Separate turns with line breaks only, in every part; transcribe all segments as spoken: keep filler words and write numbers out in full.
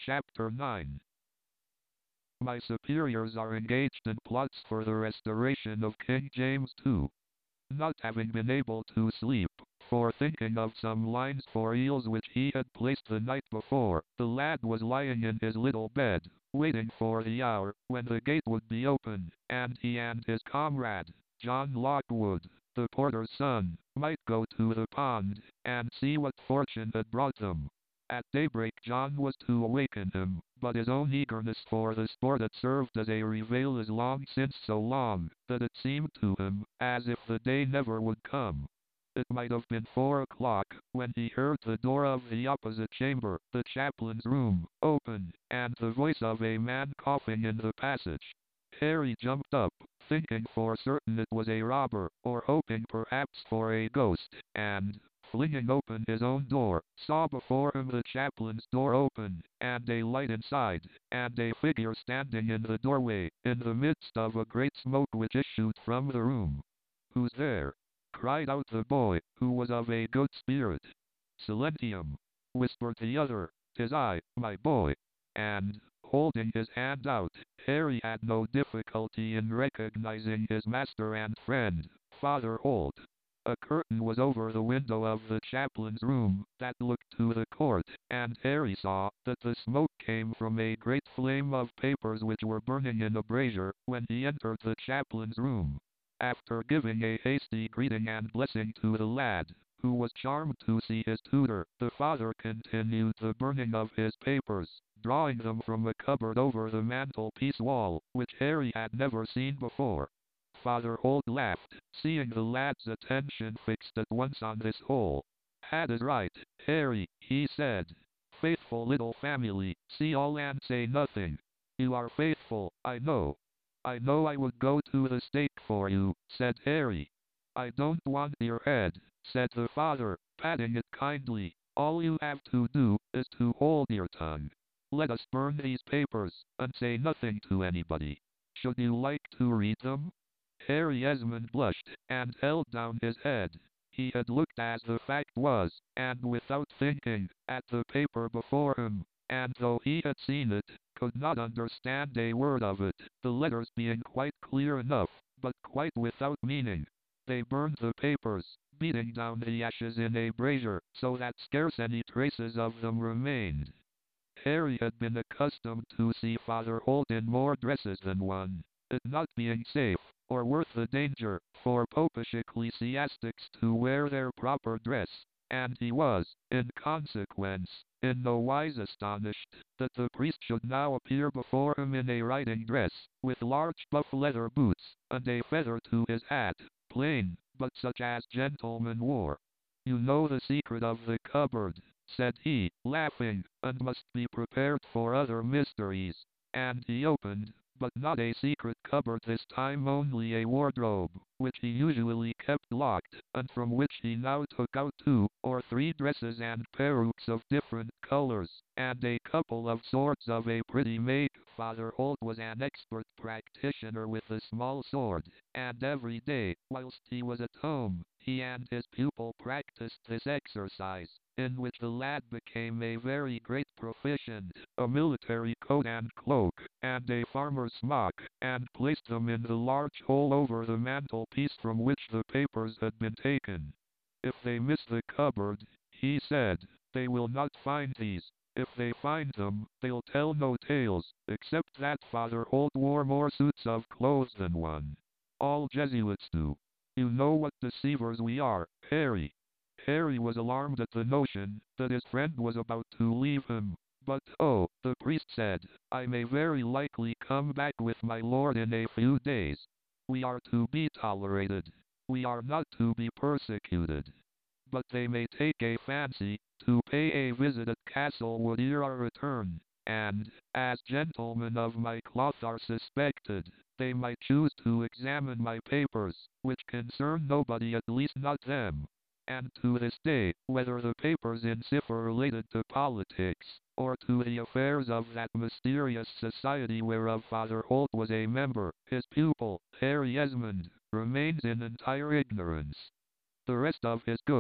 Chapter nine. My superiors are engaged in plots for the restoration of King James the Second. Not having been able to sleep, for thinking of some lines for eels which he had placed the night before, the lad was lying in his little bed, waiting for the hour when the gate would be opened, and he and his comrade, John Lockwood, the porter's son, might go to the pond, and see what fortune had brought them. At daybreak John was to awaken him, but his own eagerness for the sport had served as a reveille is long since so long, that it seemed to him, as if the day never would come. It might have been four o'clock, when he heard the door of the opposite chamber, the chaplain's room, open, and the voice of a man coughing in the passage. Harry jumped up, thinking for certain it was a robber, or hoping perhaps for a ghost, and, flinging open his own door, saw before him the chaplain's door open, and a light inside, and a figure standing in the doorway, in the midst of a great smoke which issued from the room. "Who's there?" cried out the boy, who was of a good spirit. "Silentium," whispered the other, "'tis I, my boy." And, holding his hand out, Harry had no difficulty in recognizing his master and friend, Father Holt. A curtain was over the window of the chaplain's room, that looked to the court, and Harry saw that the smoke came from a great flame of papers which were burning in a brazier, when he entered the chaplain's room. After giving a hasty greeting and blessing to the lad, who was charmed to see his tutor, the father continued the burning of his papers, drawing them from a cupboard over the mantelpiece wall, which Harry had never seen before. Father Holt laughed, seeing the lad's attention fixed at once on this hole. "That is right, Harry," he said. "Faithful little family, see all and say nothing. You are faithful, I know." "I know I would go to the stake for you," said Harry. "I don't want your head," said the father, patting it kindly. "All you have to do is to hold your tongue. Let us burn these papers, and say nothing to anybody. Should you like to read them?" Harry Esmond blushed, and held down his head. He had looked, as the fact was, and without thinking, at the paper before him, and though he had seen it, could not understand a word of it, the letters being quite clear enough, but quite without meaning. They burned the papers, beating down the ashes in a brazier, so that scarce any traces of them remained. Harry had been accustomed to see Father Holt in more dresses than one, it not being safe, or worth the danger, for popish ecclesiastics to wear their proper dress, and he was, in consequence, in no wise astonished that the priest should now appear before him in a riding dress, with large buff leather boots, and a feather to his hat, plain, but such as gentlemen wore. "You know the secret of the cupboard," said he, laughing, "and must be prepared for other mysteries." And he opened, but not a secret cupboard this time, only a wardrobe, which he usually kept locked, and from which he now took out two or three dresses and perukes of different colors, and a couple of swords of a pretty make. Father Holt was an expert practitioner with a small sword, and every day, whilst he was at home, he and his pupil practiced this exercise, in which the lad became a very great proficient, a military coat and cloak, and a farmer's smock, and placed them in the large hole over the mantelpiece from which the papers had been taken. "If they miss the cupboard," he said, "they will not find these. If they find them, they'll tell no tales, except that Father Holt wore more suits of clothes than one. All Jesuits do. You know what deceivers we are, Harry." Harry was alarmed at the notion that his friend was about to leave him. "But, oh," the priest said, "I may very likely come back with my lord in a few days. We are to be tolerated. We are not to be persecuted. But they may take a fancy to pay a visit at Castlewood ere our return, and, as gentlemen of my cloth are suspected, they might choose to examine my papers, which concern nobody, at least not them." And to this day, whether the papers in cipher related to politics, or to the affairs of that mysterious society whereof Father Holt was a member, his pupil, Harry Esmond, remains in entire ignorance. The rest of his goods,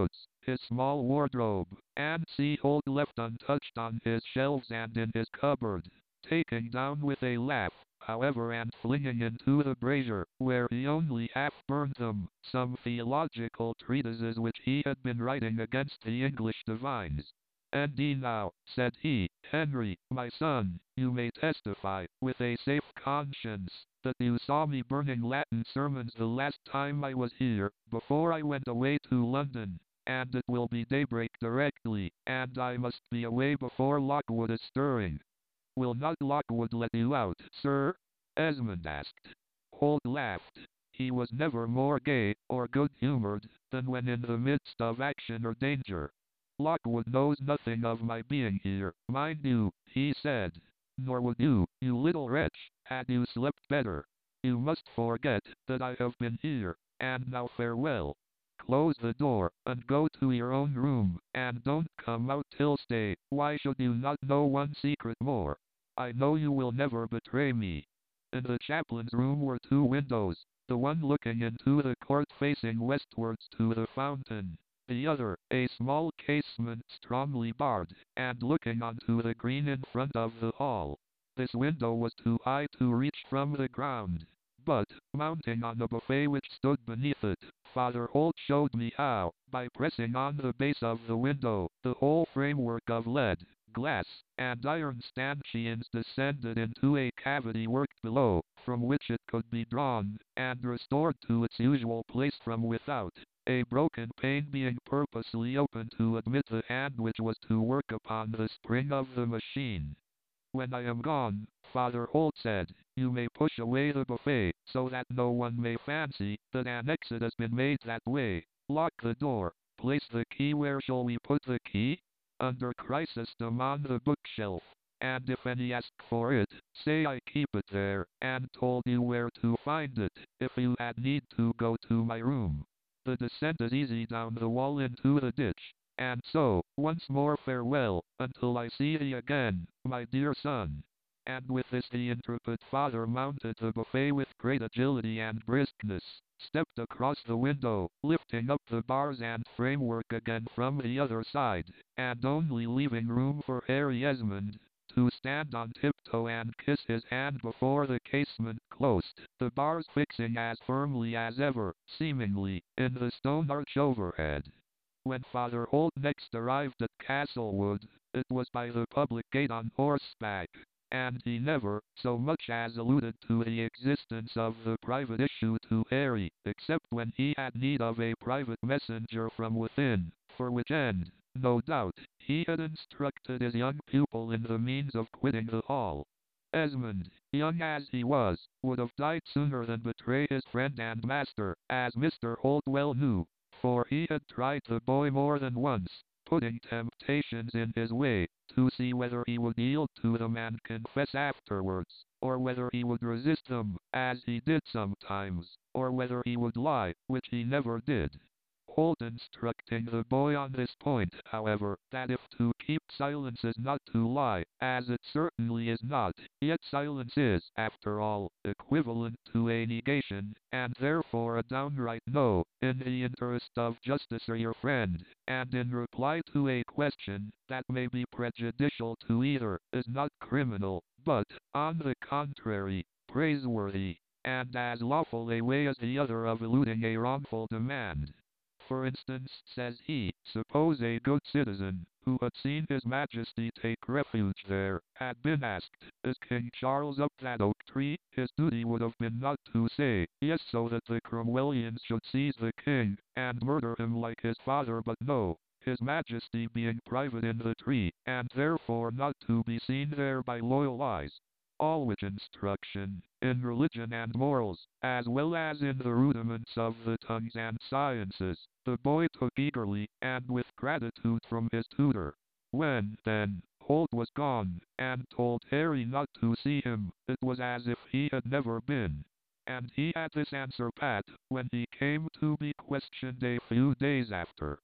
his small wardrobe, and see Holt left untouched on his shelves and in his cupboard, taken down with a laugh, however, and flinging into the brazier, where he only half burned them, some theological treatises which he had been writing against the English divines. And now, said he, Henry, my son, you may testify, with a safe conscience, that you saw me burning Latin sermons the last time I was here, before I went away to London, and it will be daybreak directly, and I must be away before Lockwood is stirring. Will not Lockwood let you out, sir? Esmond asked. Holt laughed. He was never more gay, or good-humoured, than when in the midst of action or danger. Lockwood knows nothing of my being here, mind you, he said. Nor would you, you little wretch, had you slept better. You must forget that I have been here, and now farewell. Close the door, and go to your own room, and don't come out till stay. Why should you not know one secret more? I know you will never betray me. In the chaplain's room were two windows, the one looking into the court facing westwards to the fountain, the other, a small casement strongly barred, and looking onto the green in front of the hall. This window was too high to reach from the ground, but, mounting on a buffet which stood beneath it, Father Holt showed me how, by pressing on the base of the window, the whole framework of lead, glass, and iron stanchions descended into a cavity worked below, from which it could be drawn, and restored to its usual place from without, a broken pane being purposely opened to admit the hand which was to work upon the spring of the machine. When I am gone, Father Holt said, you may push away the buffet, so that no one may fancy that an exit has been made that way. Lock the door. Place the key. Where shall we put the key? Under Chrysostom on the bookshelf. And if any ask for it, say I keep it there, and told you where to find it, if you had need to go to my room. The descent is easy down the wall into the ditch. And so, once more farewell, until I see thee again, my dear son. And with this the intrepid father mounted the buffet with great agility and briskness, stepped across the window, lifting up the bars and framework again from the other side, and only leaving room for Harry Esmond to stand on tiptoe and kiss his hand before the casement closed, the bars fixing as firmly as ever, seemingly, in the stone arch overhead. When Father Holt next arrived at Castlewood, it was by the public gate on horseback, and he never so much as alluded to the existence of the private issue to Harry, except when he had need of a private messenger from within, for which end, no doubt, he had instructed his young pupil in the means of quitting the hall. Esmond, young as he was, would have died sooner than betray his friend and master, as Mister Holt well knew, for he had tried the boy more than once, putting temptations in his way, to see whether he would yield to them and confess afterwards, or whether he would resist them, as he did sometimes, or whether he would lie, which he never did. Holt instructing the boy on this point, however, that if to keep silence is not to lie, as it certainly is not, yet silence is, after all, equivalent to a negation, and therefore a downright no, in the interest of justice or your friend, and in reply to a question that may be prejudicial to either, is not criminal, but, on the contrary, praiseworthy, and as lawful a way as the other of eluding a wrongful demand. For instance, says he, suppose a good citizen, who had seen his majesty take refuge there, had been asked, is King Charles up that oak tree? His duty would have been not to say, yes, so that the Cromwellians should seize the king, and murder him like his father, but no, his majesty being private in the tree, and therefore not to be seen there by loyal eyes. All which instruction, in religion and morals, as well as in the rudiments of the tongues and sciences, the boy took eagerly, and with gratitude from his tutor. When, then, Holt was gone, and told Harry not to see him, it was as if he had never been. And he had this answer pat, when he came to be questioned a few days after.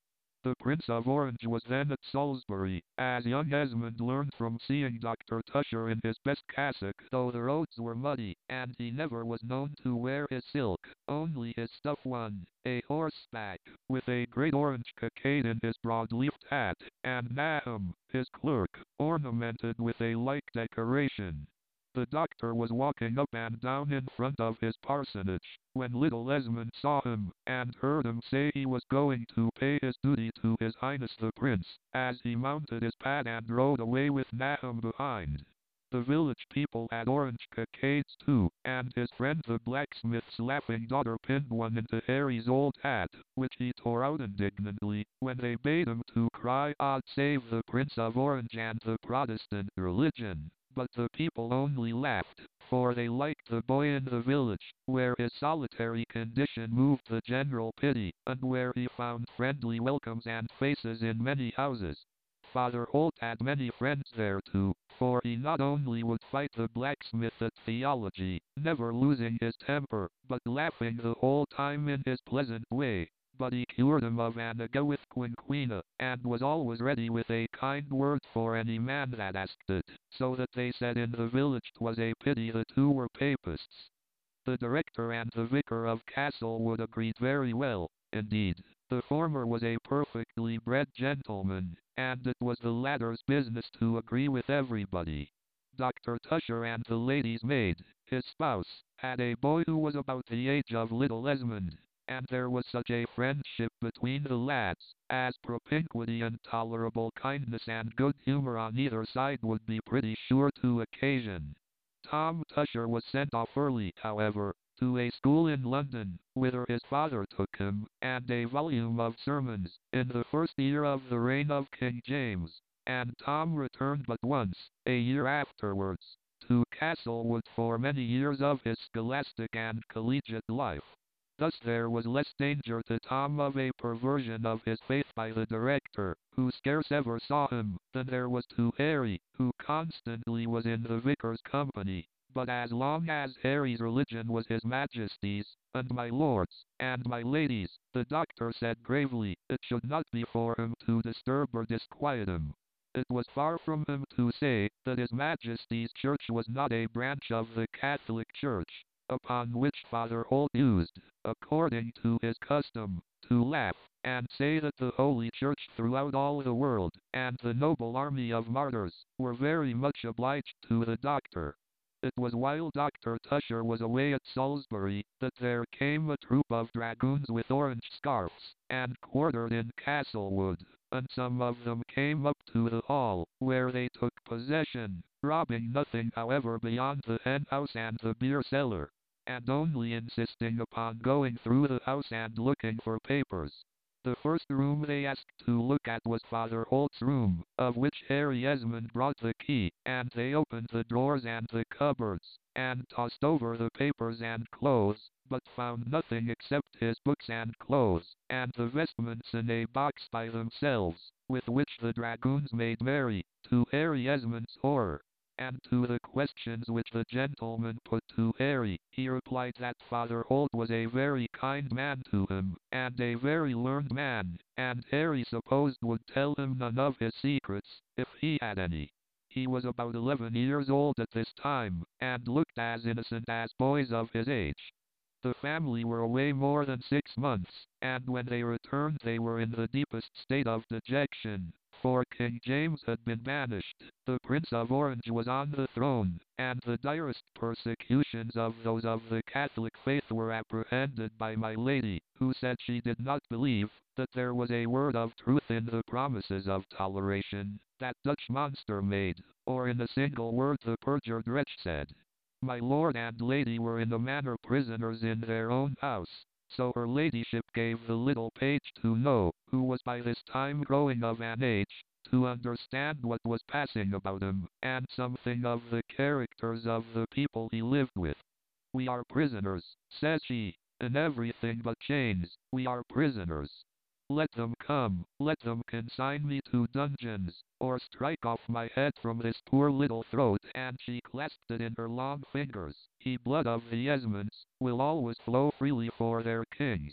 The Prince of Orange was then at Salisbury, as young Esmond learned from seeing Doctor Tusher in his best cassock, though the roads were muddy, and he never was known to wear his silk, only his stuff one, a horseback, with a great orange cockade in his broad-leafed hat, and Nahum, his clerk, ornamented with a like decoration. The doctor was walking up and down in front of his parsonage, when little Esmond saw him, and heard him say he was going to pay his duty to His Highness the Prince, as he mounted his pad and rode away with Nahum behind. The village people had orange cockades too, and his friend the blacksmith's laughing daughter pinned one into Harry's old hat, which he tore out indignantly, when they bade him to cry, "God save the Prince of Orange and the Protestant religion." But the people only laughed, for they liked the boy in the village, where his solitary condition moved the general pity, and where he found friendly welcomes and faces in many houses. Father Holt had many friends there too, for he not only would fight the blacksmith at theology, never losing his temper, but laughing the whole time in his pleasant way, but he cured him of Anaga with quinquina, and was always ready with a kind word for any man that asked it, so that they said in the village 'twas a pity the two were papists. The director and the vicar of Castlewood agreed very well, indeed. The former was a perfectly bred gentleman, and it was the latter's business to agree with everybody. Doctor Tusher and the lady's maid, his spouse, had a boy who was about the age of little Esmond, and there was such a friendship between the lads, as propinquity and tolerable kindness and good humour on either side would be pretty sure to occasion. Tom Tusher was sent off early, however, to a school in London, whither his father took him, and a volume of sermons, in the first year of the reign of King James, and Tom returned but once, a year afterwards, to Castlewood for many years of his scholastic and collegiate life. Thus there was less danger to Tom of a perversion of his faith by the director, who scarce ever saw him, than there was to Harry, who constantly was in the vicar's company. But as long as Harry's religion was his Majesty's, and my lord's, and my lady's, the doctor said gravely, it should not be for him to disturb or disquiet him. It was far from him to say, that his Majesty's church was not a branch of the Catholic Church, upon which Father Holt used, according to his custom, to laugh, and say that the Holy Church throughout all the world, and the noble army of martyrs, were very much obliged to the doctor. It was while Doctor Tusher was away at Salisbury, that there came a troop of dragoons with orange scarfs, and quartered in Castlewood, and some of them came up to the hall, where they took possession, robbing nothing however beyond the hen-house and the beer cellar, and only insisting upon going through the house and looking for papers. The first room they asked to look at was Father Holt's room, of which Harry Esmond brought the key, and they opened the drawers and the cupboards, and tossed over the papers and clothes, but found nothing except his books and clothes, and the vestments in a box by themselves, with which the dragoons made merry, to Harry Esmond's horror. And to the questions which the gentleman put to Harry, he replied that Father Holt was a very kind man to him, and a very learned man, and Harry supposed would tell him none of his secrets, if he had any. He was about eleven years old at this time, and looked as innocent as boys of his age. The family were away more than six months, and when they returned they were in the deepest state of dejection, for King James had been banished, the Prince of Orange was on the throne, and the direst persecutions of those of the Catholic faith were apprehended by my lady, who said she did not believe that there was a word of truth in the promises of toleration that Dutch monster made, or in a single word the perjured wretch said. My lord and lady were in a manner prisoners in their own house, so her ladyship gave the little page to know, who was by this time growing of an age, to understand what was passing about him, and something of the characters of the people he lived with. We are prisoners, says she, in everything but chains, we are prisoners. Let them come, let them consign me to dungeons, or strike off my head from this poor little throat, and she clasped it in her long fingers. He blood of the Esmonds will always flow freely for their kings.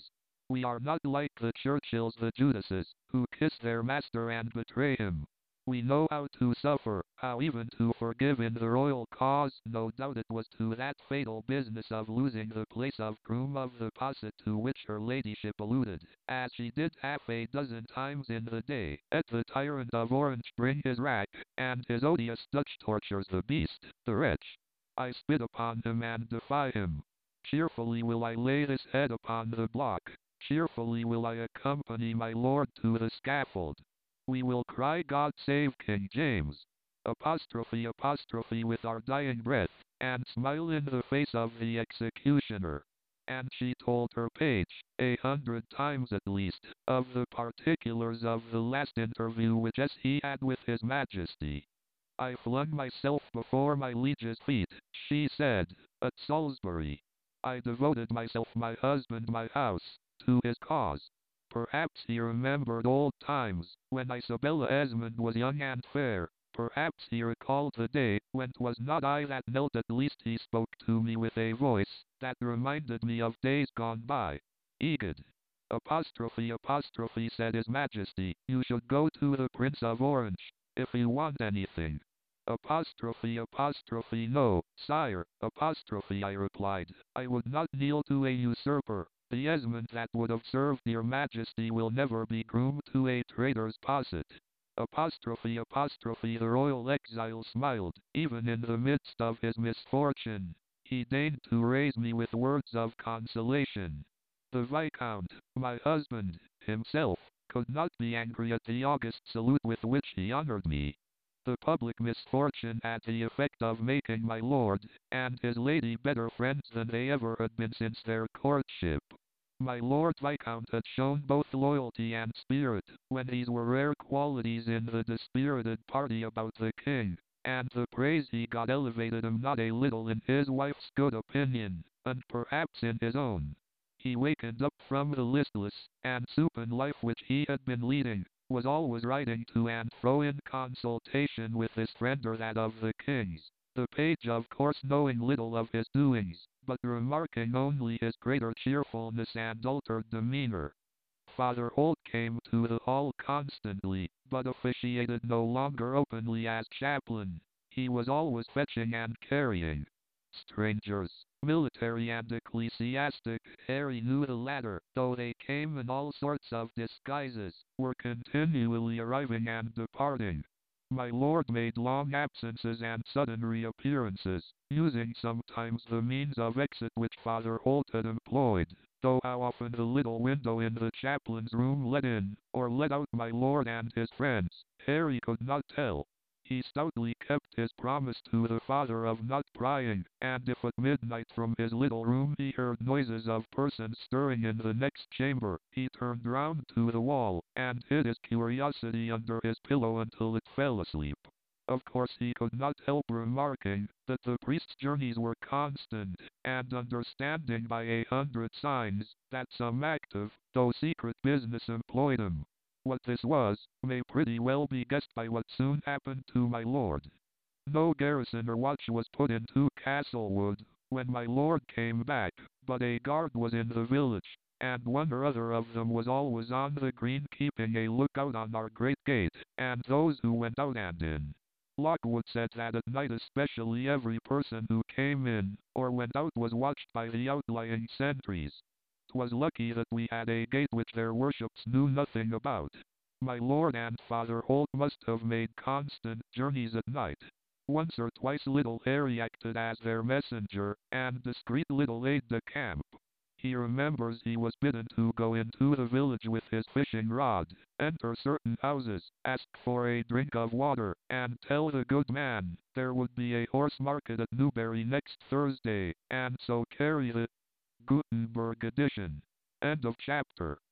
We are not like the Churchills, the Judases, who kiss their master and betray him. We know how to suffer, how even to forgive in the royal cause. No doubt it was to that fatal business of losing the place of groom of the posset to which her ladyship alluded, as she did half a dozen times in the day. Let the tyrant of Orange bring his rack, and his odious Dutch tortures the beast, the wretch. I spit upon him and defy him. Cheerfully will I lay his head upon the block. Cheerfully will I accompany my lord to the scaffold. We will cry God save King James, apostrophe apostrophe with our dying breath, and smile in the face of the executioner. And she told her page, a hundred times at least, of the particulars of the last interview which as he had with his majesty. I flung myself before my liege's feet, she said, at Salisbury. I devoted myself, my husband, my house, to his cause. Perhaps he remembered old times, when Isabella Esmond was young and fair. Perhaps he recalled the day, when 'twas not I that knelt. At least he spoke to me with a voice, that reminded me of days gone by. Egad! Apostrophe apostrophe, said his majesty, you should go to the Prince of Orange, if you want anything. Apostrophe apostrophe no, sire, apostrophe, I replied, I would not kneel to a usurper. The Esmond that would have served your majesty will never be groom to a traitor's posset. Apostrophe apostrophe, the royal exile smiled, even in the midst of his misfortune. He deigned to raise me with words of consolation. The Viscount, my husband, himself, could not be angry at the august salute with which he honored me. The public misfortune had the effect of making my lord and his lady better friends than they ever had been since their courtship. My Lord Viscount had shown both loyalty and spirit, when these were rare qualities in the dispirited party about the king, and the praise he got elevated him not a little in his wife's good opinion, and perhaps in his own. He wakened up from the listless and supine life which he had been leading, was always riding to and fro in consultation with this friend or that of the king's. The page, of course, knowing little of his doings, but remarking only his greater cheerfulness and altered demeanor. Father Holt came to the hall constantly, but officiated no longer openly as chaplain. He was always fetching and carrying strangers, military and ecclesiastic. Harry knew the latter, though they came in all sorts of disguises, were continually arriving and departing. My lord made long absences and sudden reappearances, using sometimes the means of exit which Father Holt had employed, though how often the little window in the chaplain's room let in, or let out my lord and his friends, Harry could not tell. He stoutly kept his promise to the father of not prying, and if at midnight from his little room he heard noises of persons stirring in the next chamber, he turned round to the wall, and hid his curiosity under his pillow until it fell asleep. Of course he could not help remarking that the priest's journeys were constant, and understanding by a hundred signs that some active, though secret business employed him. What this was, may pretty well be guessed by what soon happened to my lord. No garrison or watch was put into Castlewood when my lord came back, but a guard was in the village, and one or other of them was always on the green keeping a lookout on our great gate, and those who went out and in. Lockwood said that at night especially every person who came in or went out was watched by the outlying sentries. 'Twas lucky that we had a gate which their worships knew nothing about. My lord and Father Holt must have made constant journeys at night. Once or twice little Harry acted as their messenger, and discreet little aide-de-camp. He remembers he was bidden to go into the village with his fishing rod, enter certain houses, ask for a drink of water, and tell the good man there would be a horse market at Newbury next Thursday, and so carry the Gutenberg edition. End of chapter.